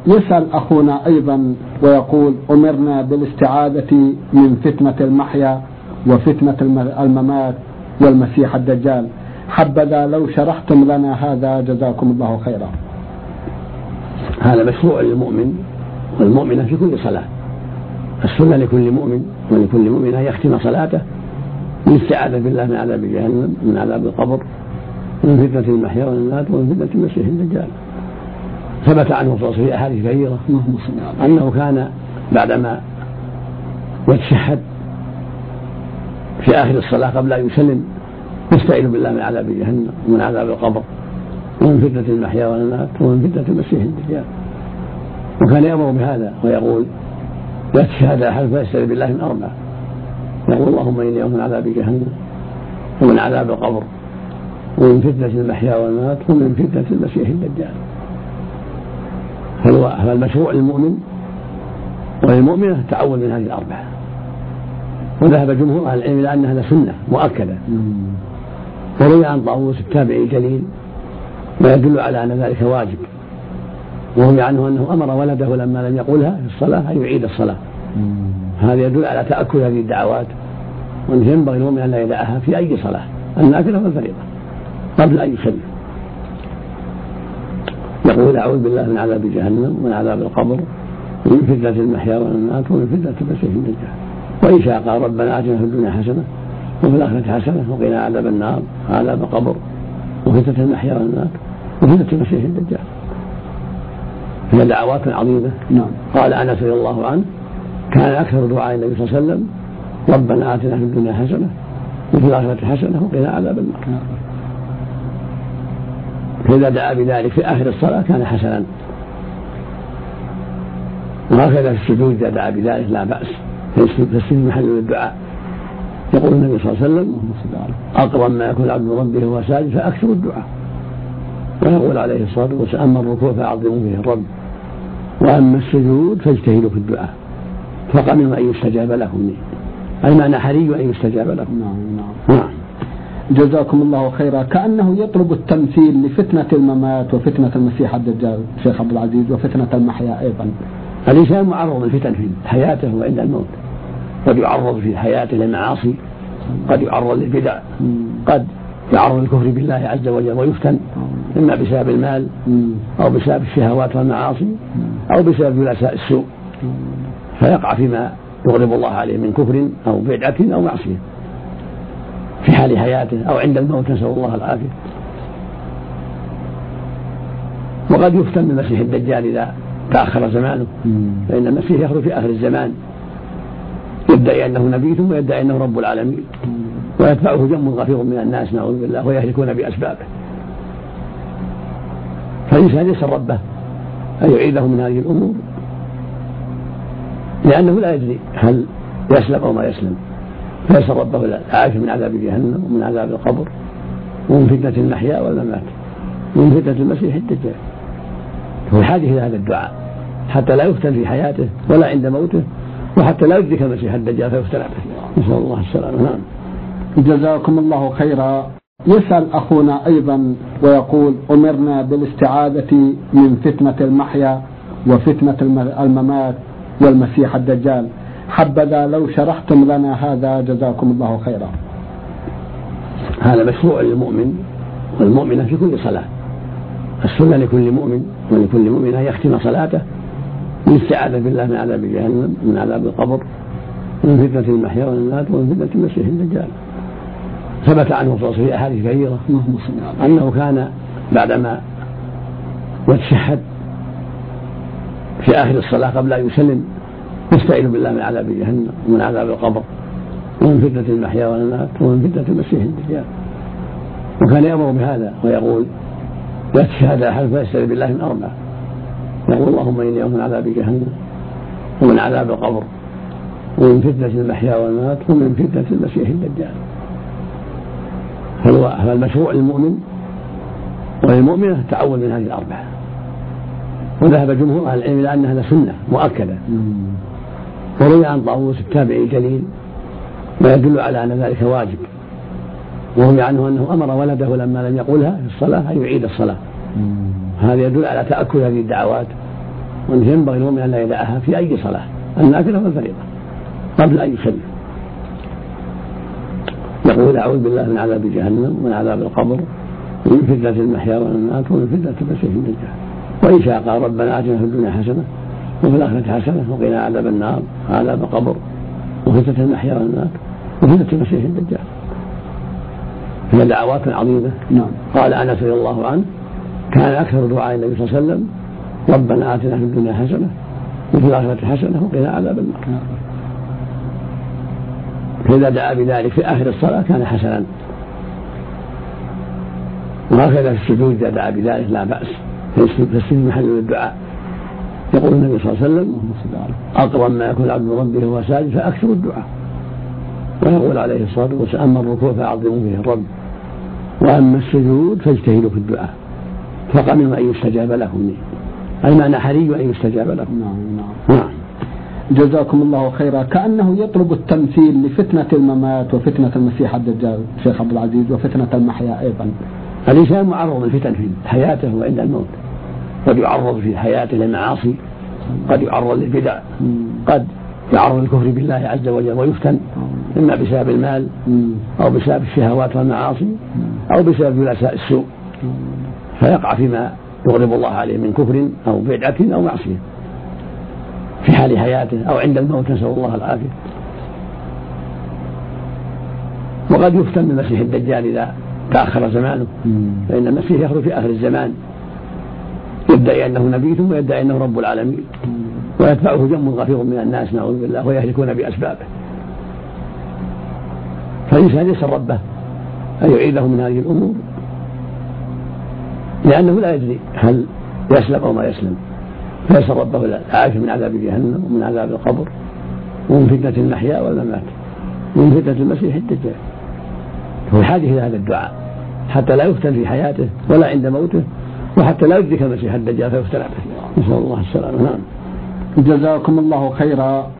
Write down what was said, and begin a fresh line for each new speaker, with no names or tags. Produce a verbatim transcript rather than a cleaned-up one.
يسأل أخونا أيضا ويقول: أمرنا بالاستعاذة من فتنة المحيا وفتنة الممات والمسيح الدجال، حبذا لو شرحتم لنا هذا جزاكم الله خيرا.
هذا مشروع للمؤمن والمؤمنة في كل صلاة. السنة لكل مؤمن ولكل مؤمنة يختم صلاته بالاستعاذة بالله من عذاب جهنم، من عذاب القبر، من فتنة المحيا والممات ومن فتنة المسيح الدجال. ثبت عنه صلى الله عليه وسلم في أحاديث كثيرة أنه كان بعدما يتشهد في آخر الصلاة قبل أن يسلم يستعيذ بالله من عذاب جهنم ومن عذاب القبر ومن فتنة المحيا والممات ومن فتنة المسيح الدجال. وكان يأمر بهذا ويقول: لا تشهد أحد فيستعيذ بالله من أربع، يقول: اللهم إني أعوذ من عذاب جهنم ومن عذاب القبر ومن فتنة المحيا والممات ومن فتنة المسيح الدجال. فالمشروع للمؤمن وللمؤمنة التعوذ من هذه الأربعة. وذهب جمهور أهل العلم إلى أنها سنة مؤكدة، وروي عن طاووس التابعي الجليل ما يدل على أن ذلك واجب، وروي عنه أنه أمر ولده لما لم يقولها في الصلاة أن يعيد الصلاة. هذا يدل على تأكد هذه الدعوات، وأن ينبغي المؤمن أن لا يدعها في أي صلاة، النافلة والفريضة، قبل أن يسلم. يقول: أعوذ بالله من عذاب جهنم ومن عذاب القبر ومن فتنة المحيا والممات ومن فتنة المسيح الدجال. وإن شاء قال: ربنا آتنا في الدنيا حسنة وفي الآخرة حسنة وقنا عذاب النار وعذاب القبر وفتنة المحيا والممات وفتنة المسيح الدجال. هي دعوات عظيمة. قال أنس رضي الله عنه: كان أكثر دعاء النبي صلى الله عليه وسلم ربنا آتنا في الدنيا حسنة وفي الآخرة حسنة وقنا عذاب النار. فإذا دعا بذلك في آخر الصلاة كان حسنا، وهكذا في السجود إذا دعا بذلك لا بأس، فالسجود محل للدعاء. يقول النبي صلى الله عليه وسلم: أقرب ما يكون العبد ربه وهو ساجد فأكثر الدعاء. ويقول عليه الصلاة والسلام: أما الركوع فأعظموا فيه الرب، وأما السجود فاجتهدوا في الدعاء فقمنوا أن يستجاب لكم، أي معنى حري أن يستجاب لكم.
نعم نعم نعم. جزاكم الله خيرا. كأنه يطلب التمثيل لفتنة الممات وفتنة المسيح الدجال شيخ عبد العزيز، وفتنة المحيا أيضا.
الإنسان معرض للفتن في حياته وعند الموت، قد يعرض في حياته للمعاصي، قد يعرض للبدع، قد يعرض للكفر بالله عز وجل ويفتن، إما بسبب المال أو بسبب الشهوات والمعاصي أو بسبب جلساء السوء، فيقع فيما يغضب الله عليه من كفر أو بدعة أو معصية في حال حياته أو عند الموت، نسأل الله العافية. وقد يفتن بالمسيح الدجال إذا تأخر زمانه، فإن المسيح يخرج في آخر الزمان يدعي أنه نبي ثم يدعي أنه رب العالمين، ويتبعه جم غفير من الناس نعوذ بالله ويهلكون بأسبابه. فالإنسان يسأل ربه أن يعيذه من هذه الأمور، لأنه لا يدري هل يسلم أو ما يسلم، فيسأل ربه العافية من عذاب جهنم ومن عذاب القبر ومن فتنة المحيا والممات ومن فتنة المسيح الدجال. هو حاجة إلى هذا الدعاء حتى لا يفتن في حياته ولا عند موته، وحتى لا يدرك المسيح الدجال فيفتن به، نسأل الله السلامة. نعم.
جزاكم الله خيرا. يسأل أخونا أيضا ويقول: أمرنا بالاستعاذة من فتنة المحيا وفتنة الممات والمسيح الدجال، حبذا لو شرحتم لنا هذا جزاكم الله خيرا.
هذا مشروع للمؤمن والمؤمنة في كل صلاة. السنة لكل مؤمن ولكل مؤمنة يختم صلاته بالاستعاذة بالله من عذاب جهنم، من عذاب القبر، من فتنة المحيا والممات ومن فتنة المسيح الدجال. ثبت عنه صلى الله عليه وسلم في أحاديث كثيرة أنه كان بعدما يتشهد في آخر الصلاة قبل أن يسلم يستعيذ بالله من عذاب جهنم ومن عذاب القبر ومن فتنة المحيا والممات ومن فتنة المسيح الدجال. وكان يأمر بهذا ويقول: لا تشهد أحد فيستعيذ بالله من أربع، يقول: اللهم إني أعوذ من عذاب جهنم ومن عذاب القبر ومن فتنة المحيا والممات ومن فتنة المسيح الدجال. فالمشروع للمؤمن وللمؤمنة التعوذ من هذه الأربعة. وذهب جمهور أهل العلم إلى أنها سنة مؤكدة، وروي عن طاووس التابعي الجليل ما يدل على أن ذلك واجب، وروي عنه أنه أمر ولده لما لم يقولها في الصلاة أن يعيد الصلاة. هذا يدل على تأكد هذه الدعوات، وأن ينبغي المؤمن أن لا يدعها في أي صلاة النافلة والفريضة قبل أن يصلي. يقول أعوذ بالله من عذاب جهنم ومن عذاب القبر ومن فتنة المحيا والممات ومن فتنة المسيح الدجال. وإن شاء قال ربنا آتنا في الدنيا حسنة وفي الآخرة حسنة وقنا عذاب النار وعذاب القبر وفتنة المحيا والممات وفتنة المسيح الدجال. هي دعوات عظيمة.
نعم.
قال أنس رضي الله عنه كان أكثر دعاء النبي صلى الله عليه وسلم ربنا آتنا في الدنيا حسنة وفي الآخرة حسنة وقنا عذاب النار.
نعم.
فإذا دعا بذلك في آخر الصلاة كان حسنا، وهكذا في السجود إذا دعا بذلك لا بأس، فالسجود محل للدعاء. يقول النبي صلى الله عليه وسلم أقرب ما يكون العبد من ربه وهو ساجد فأكثر الدعاء. ويقول عليه الصلاة والسلام أما الركوع فأعظموا فيه الرب وأما السجود فاجتهدوا في الدعاء فقمنوا أن يستجاب لكم، أي معنى حري أن يستجاب لكم.
نعم نعم نعم. جزاكم الله خيرا. كأنه يطلب التمثيل لفتنة الممات وفتنة المسيح الدجال شيخ عبد العزيز وفتنة المحيا أيضا.
الإنسان معرض للفتن في حياته وعند الموت، قد يعرض في حياته للمعاصي، قد يعرض للبدع، قد يعرض للكفر بالله عز وجل ويفتن إما بسبب المال أو بسبب الشهوات والمعاصي أو بسبب جلساء السوء، فيقع فيما يغضب الله عليه من كفر أو بدعة أو معصية في حال حياته أو عند الموت، نسأل الله العافية. وقد يفتن بالمسيح الدجال إذا تأخر زمانه، فإن المسيح يخرج في آخر الزمان يدعي أنه نبي ثم يدعي أنه رب العالمين، ويتبعه جم غفير من الناس نعوذ بالله ويهلكون بأسبابه. فالإنسان يسأل ربه أن يعيذه من هذه الأمور، لأنه لا يدري هل يسلم أو ما يسلم، فيسأل ربه العافية من عذاب جهنم ومن عذاب القبر ومن فتنة المحيا والممات ومن فتنة المسيح الدجال. هو حاجة إلى هذا الدعاء حتى لا يفتن في حياته ولا عند موته، وحتى لا يدرك المسيح الدجال فيفتن به. نسأل الله السلامة. نعم.
جزاكم الله خيرا.